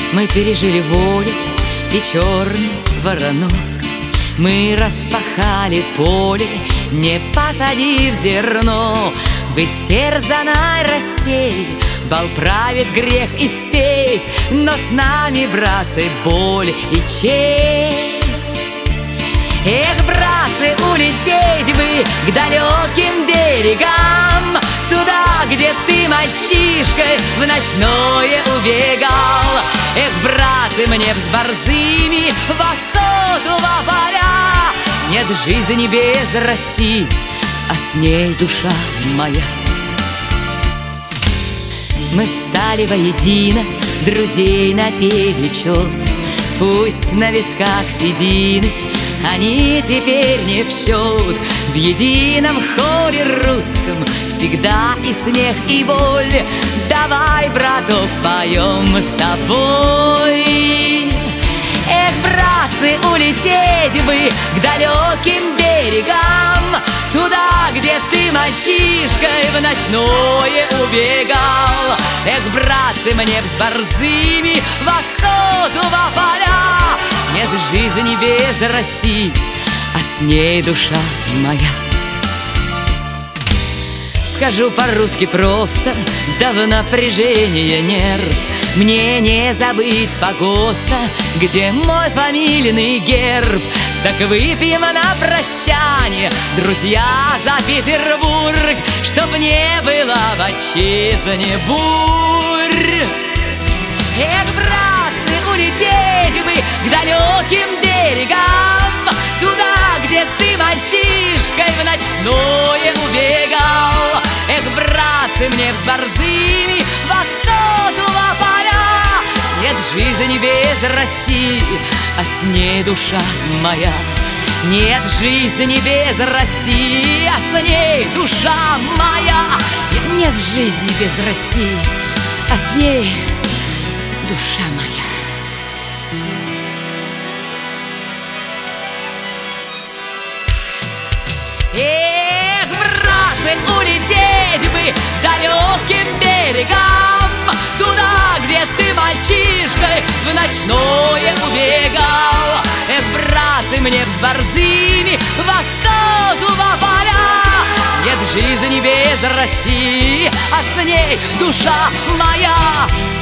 Мы пережили волю и черный воронок. Мы распахали поле, не посадив зерно. В истерзанной России бал правит грех и спесь, но с нами, братцы, боль и честь. Эх, братцы, улететь бы к далеким берегам, туда, где ты мальчишкой в ночное убегал. Эх, братцы, мне б с борзыми в охоту во поля. Нет жизни без России, а с ней душа моя. Мы встали воедино, друзей наперечет. Пусть на висках седины, они теперь не в счет. В едином хоре русском всегда и смех, и боль. Давай, браток, споем мы с тобой. Эх, братцы, улететь бы к далеким берегам, туда, где ты мальчишкой в ночное убегал. Эх, братцы, мне б с борзыми в охоту во поля. Нет жизни без России, а с ней душа моя. Скажу по-русски просто, да в напряжении нерв. Мне не забыть погоста, где мой фамильный герб. Так выпьем на прощание, друзья, за Петербург, чтоб не было в отчизне бурь. Эх, братцы, улететь бы к далеким берегам, туда, где ты мальчишкой в ночное убегал. Эх, братцы, мне б с борзыми в охоту во поля. Нет жизни без России, а с ней душа моя. Нет жизни без России, а с ней душа моя. Нет жизни без России, а с ней душа моя. Эх, братцы, улететь бы к далеким берегам, туда, где ты мальчишкой в ночное убегал. Эх, братцы, мне б с борзыми в охоту во поля. Нет жизни без России, а с ней душа моя.